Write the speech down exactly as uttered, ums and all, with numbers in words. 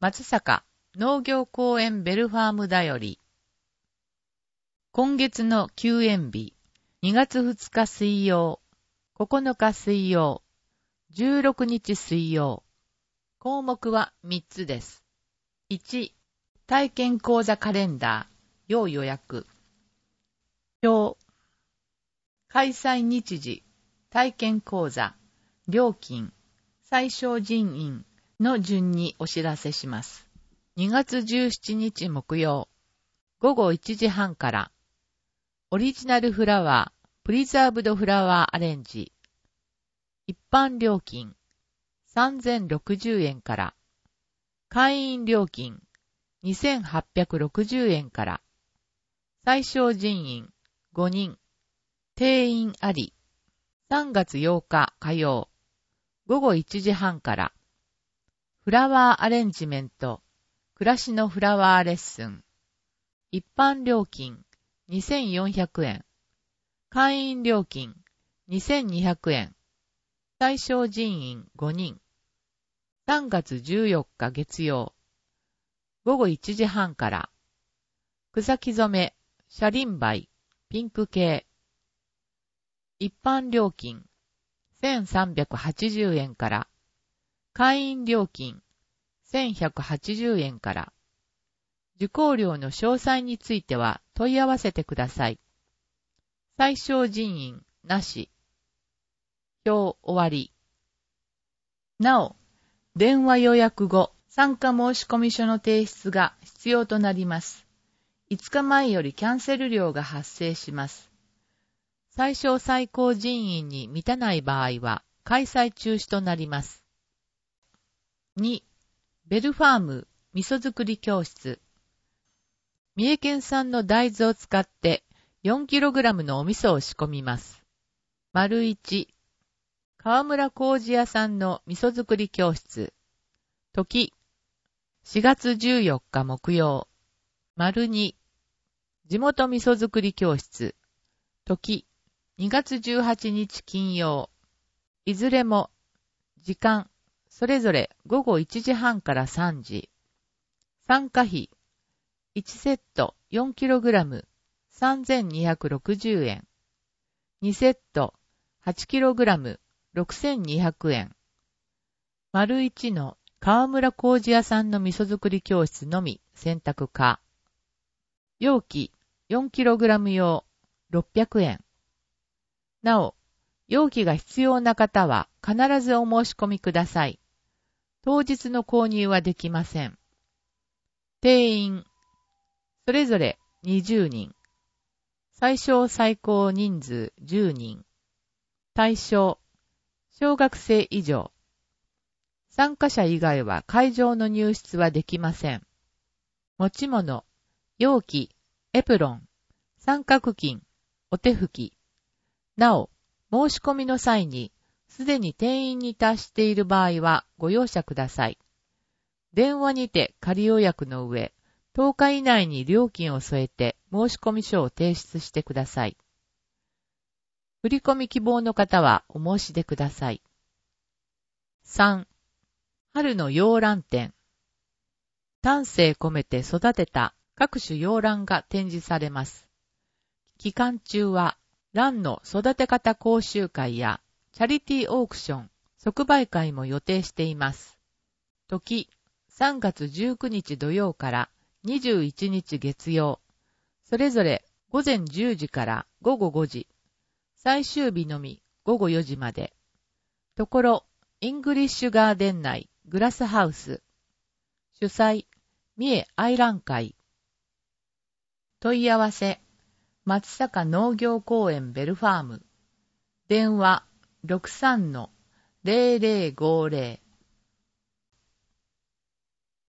松阪農業公園ベルファームだより。今月の休園日、にがつふつか水曜、ここのか水曜、じゅうろくにち水曜。項目はみっつです。いち、体験講座カレンダー、要予約。表、開催日時、体験講座、料金、最小人員の順にお知らせします。にがつじゅうしちにち木曜、ごごいちじはんから、オリジナルフラワー、プリザーブドフラワーアレンジ。一般料金、さんぜんろくじゅうえんから、会員料金、にせんはっぴゃくろくじゅうえんから、最小人員、ごにん、定員あり。さんがつようか火曜、ごごいちじはんから、フラワーアレンジメント、暮らしのフラワーレッスン。一般料金、にせんよんひゃくえん。会員料金、にせんにひゃくえん。最小人員ごにん。さんがつじゅうよっか月曜、ごごいちじはんから、草木染め、車輪梅、ピンク系。一般料金、せんさんびゃくはちじゅうえんから、会員料金、せんひゃくはちじゅうえんから。受講料の詳細については問い合わせてください。最小人員、なし。表終わり。なお、電話予約後、参加申込書の提出が必要となります。いつかまえよりキャンセル料が発生します。最小最高人員に満たない場合は開催中止となります。に、ベルファーム味噌作り教室。三重県産の大豆を使ってよんキログラムのお味噌を仕込みます。丸いち、川村麹屋さんの味噌作り教室。時、しがつじゅうよっか木曜。丸に、地元味噌作り教室。時、にがつじゅうはちにち金曜。いずれも、時間、それぞれごごいちじはんからさんじ。参加費、いちセット よんキログラム さんぜんにひゃくろくじゅうえん。にセット はちキログラム ろくせんにひゃくえん。丸いちの川村麹屋さんの味噌作り教室のみ選択可。容器 よんキログラム 用ろっぴゃくえん。なお、容器が必要な方は必ずお申し込みください。当日の購入はできません。定員、それぞれにじゅうにん。最小最高人数じゅうにん。対象、小学生以上。参加者以外は会場の入室はできません。持ち物、容器、エプロン、三角巾、お手拭き。なお、申し込みの際に、すでに定員に達している場合はご容赦ください。電話にて仮予約の上、とおか以内に料金を添えて申し込み書を提出してください。振込希望の方はお申し出ください。さん、春の洋蘭展。丹精込めて育てた各種洋蘭が展示されます。期間中は、蘭の育て方講習会やチャリティーオークション、即売会も予定しています。時、さんがつじゅうくにち土曜からにじゅういちにち月曜、それぞれごぜんじゅうじからごごごじ、最終日のみごごよじまで。ところ、イングリッシュガーデン内グラスハウス。主催、三重愛蘭会。問い合わせ、松阪農業公園ベルファーム。電話、ろくさんのゼロゼロごゼロ。